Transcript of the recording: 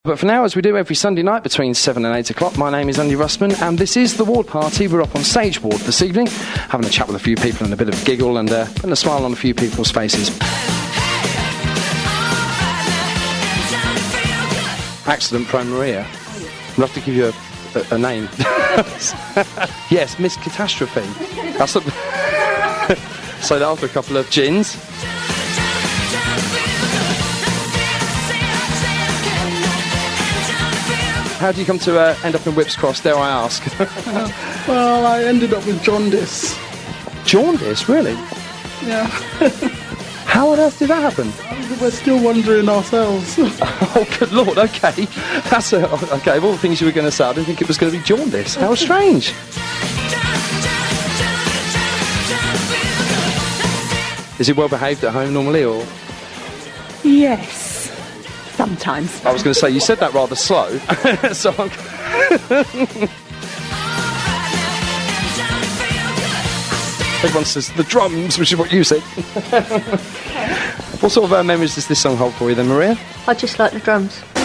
But for now, as we do every Sunday night between 7 and 8 o'clock, my name is Andy Russman, and this is The Ward Party. We're up on Sage Ward this evening, having a chat with a few people and a bit of a giggle and a smile on a few people's faces. Accident Pro Maria. I'll have to give you a name. Yes, Miss Catastrophe. That's a so that after a couple of gins. How do you come to end up in Whipps Cross, dare I ask? Well, I ended up with jaundice. Jaundice, really? Yeah. How on earth did that happen? We're still wondering ourselves. Oh, good Lord, okay. That's okay, of all the things you were going to say, I didn't think it was going to be jaundice. How strange. Is it well behaved at home normally, or...? Yes. Sometimes. I was going to say, you said that rather slow. So everyone says the drums, which is what you said. What sort of memories does this song hold for you then, Maria? I just like the drums.